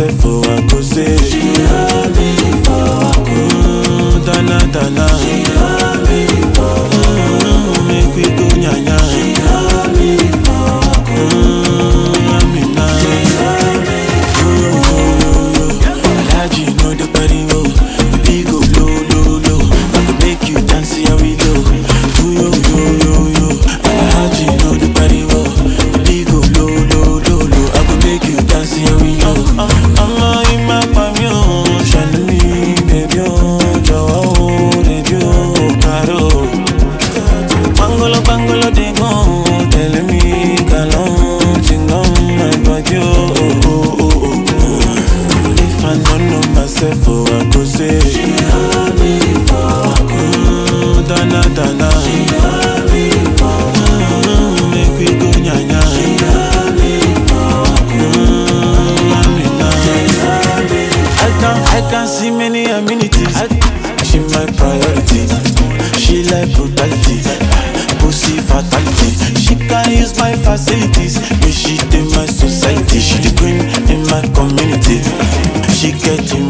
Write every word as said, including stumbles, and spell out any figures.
myself, oh, I go say. She love me for a mm, Dana, Dana. She love me for mm, Make we go nyanya. She love me for a mm, Amina. She love me Yo, yo, yo, yo. Alaji, you know the body, oh. Baby, go low, low, low. I can make you dance, here we go. Yo, yo, yo, yo, yo. Alaji, you know the body, oh. Baby, go low, low, low, low. I can make you dance, here we go. I'm in my pavilion, shine me, baby, oh. Jawa, oh, baby, oh, caro. Bangolo, bangolo, they go. Tell me, galon, sing on my body, oh, oh, oh, oh, oh. If I don't know myself, oh, I go say. She love me for a mm, Dana, Dana. She love me for mm, Make we go nyanya. She love me for mm, Amina. love me I can, I can see many amenities. She my priority. She like brutality, pussy fatality. She can use my facilities, but she in my society. She the queen in my community. She get